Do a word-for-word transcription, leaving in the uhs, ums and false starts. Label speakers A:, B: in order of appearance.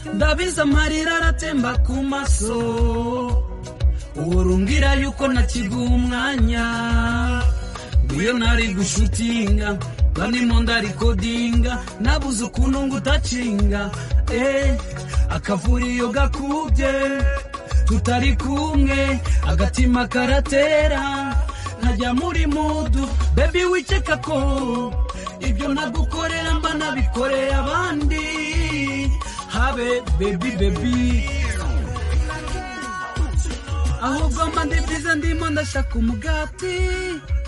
A: ndabiza amarira aratemba ku maso urumbwira yuko nakiguha umwanya iyo nari gushutinga banimo ndarikodinga nabuze ukuntu ngo utacinga eh akavuriyo gakubye tutari kumwe agatima karatera najya muri mudu baby wiceka ko ibyo nagukorera mba nabikoreye abandi habe baby baby ahubwo mba ndibiza ndimo ndashaka umugati